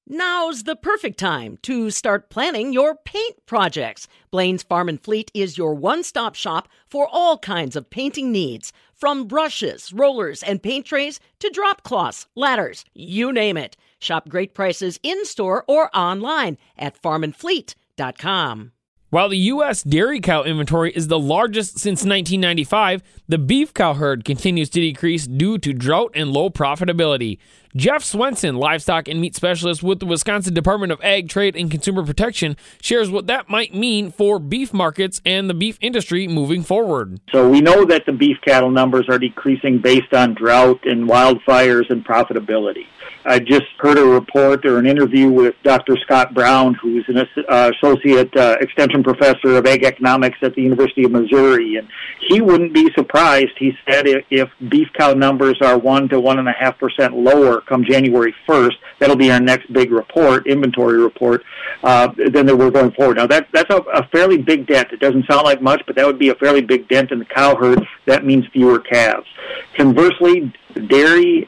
Now's the perfect time to start planning your paint projects. Blaine's Farm and Fleet is your one-stop shop for all kinds of painting needs. From brushes, rollers, and paint trays to drop cloths, ladders, you name it. Shop great prices in-store or online at farmandfleet.com. While the U.S. dairy cow inventory is the largest since 1995, the beef cow herd continues to decrease due to drought and low profitability. Jeff Swenson, livestock and meat specialist with the Wisconsin Department of Ag, Trade, and Consumer Protection, shares what that might mean for beef markets and the beef industry moving forward. So we know that the beef cattle numbers are decreasing based on drought and wildfires and profitability. I just heard a report or an interview with Dr. Scott Brown, who's an associate extension professor of ag economics at the University of Missouri, and he wouldn't be surprised, he said, if beef cow numbers are 1 to 1.5% lower come January 1st, that'll be our next big report, inventory report, than they were going forward. Now, that's a fairly big dent. It doesn't sound like much, but that would be a fairly big dent in the cow herd. That means fewer calves. Conversely, dairy,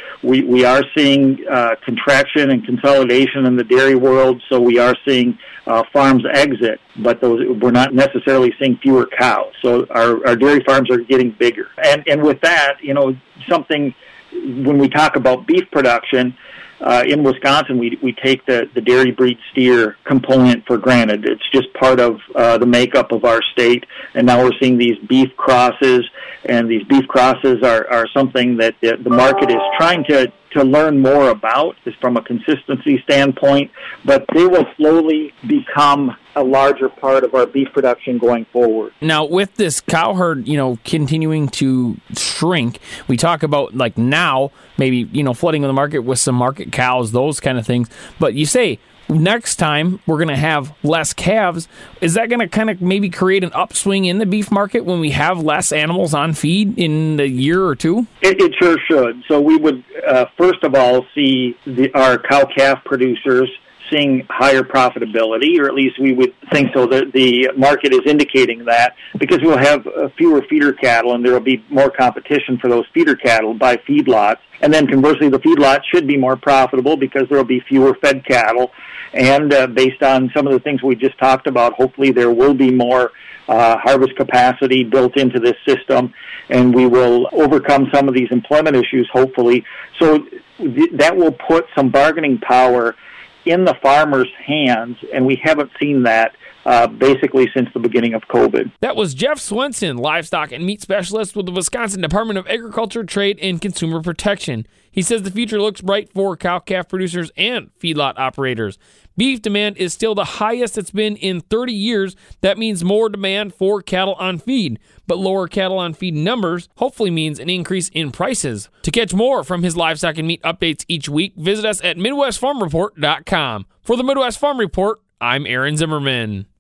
we are seeing contraction and consolidation in the dairy world, so we are seeing farms exit, but we're not necessarily seeing fewer cows. So our dairy farms are getting bigger. And with that, something, when we talk about beef production, in Wisconsin, we take the dairy breed steer component for granted. It's just part of the makeup of our state, and now we're seeing these beef crosses, and these beef crosses are something that the market is trying to learn more about, is from a consistency standpoint, but they will slowly become a larger part of our beef production going forward. Now, with this cow herd, continuing to shrink, we talk about now maybe, flooding the market with some market cows, those kind of things. But you say next time we're going to have less calves. Is that going to kind of maybe create an upswing in the beef market when we have less animals on feed in a year or two? It sure should. So we would, first of all, see our cow-calf producers seeing higher profitability, or at least we would think so. That the market is indicating that, because we'll have fewer feeder cattle and there will be more competition for those feeder cattle by feedlots. And then conversely, the feedlots should be more profitable because there will be fewer fed cattle. And based on some of the things we just talked about, hopefully there will be more harvest capacity built into this system, and we will overcome some of these employment issues, hopefully. So that will put some bargaining power in the farmers' hands, and we haven't seen that basically since the beginning of COVID. That was Jeff Swenson, livestock and meat specialist with the Wisconsin Department of Agriculture, Trade, and Consumer Protection. He says the future looks bright for cow-calf producers and feedlot operators. Beef demand is still the highest it's been in 30 years. That means more demand for cattle on feed. But lower cattle on feed numbers hopefully means an increase in prices. To catch more from his livestock and meat updates each week, visit us at MidwestFarmReport.com. For the Midwest Farm Report, I'm Aaron Zimmerman.